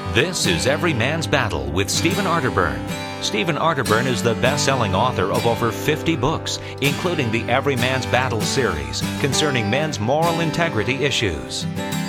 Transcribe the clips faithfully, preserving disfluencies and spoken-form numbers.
This is Every Man's Battle with Stephen Arterburn. Stephen Arterburn is the best-selling author of over fifty books, including the Every Man's Battle series concerning men's moral integrity issues.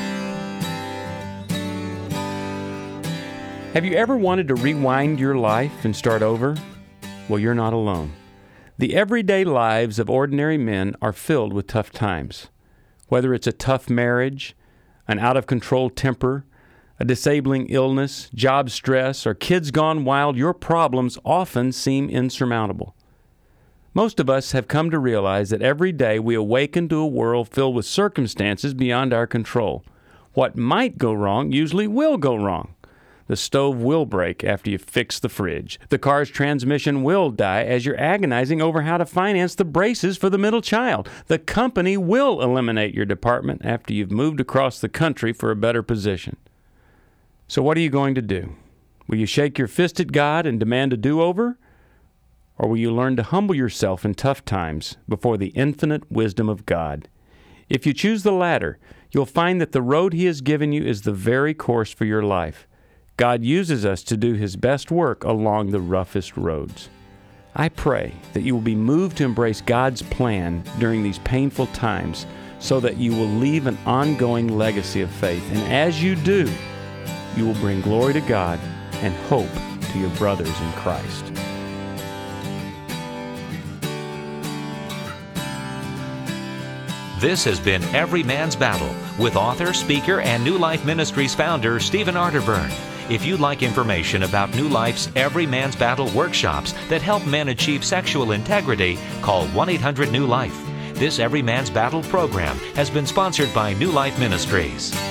Have you ever wanted to rewind your life and start over? Well, you're not alone. The everyday lives of ordinary men are filled with tough times. Whether it's a tough marriage, an out-of-control temper, a disabling illness, job stress, or kids gone wild, your problems often seem insurmountable. Most of us have come to realize that every day we awaken to a world filled with circumstances beyond our control. What might go wrong usually will go wrong. The stove will break after you fix the fridge. The car's transmission will die as you're agonizing over how to finance the braces for the middle child. The company will eliminate your department after you've moved across the country for a better position. So what are you going to do? Will you shake your fist at God and demand a do-over? Or will you learn to humble yourself in tough times before the infinite wisdom of God? If you choose the latter, you'll find that the road He has given you is the very course for your life. God uses us to do His best work along the roughest roads. I pray that you will be moved to embrace God's plan during these painful times so that you will leave an ongoing legacy of faith. And as you do, you will bring glory to God and hope to your brothers in Christ. This has been Every Man's Battle with author, speaker, and New Life Ministries founder Stephen Arterburn. If you'd like information about New Life's Every Man's Battle workshops that help men achieve sexual integrity, call one eight hundred new life. This Every Man's Battle program has been sponsored by New Life Ministries.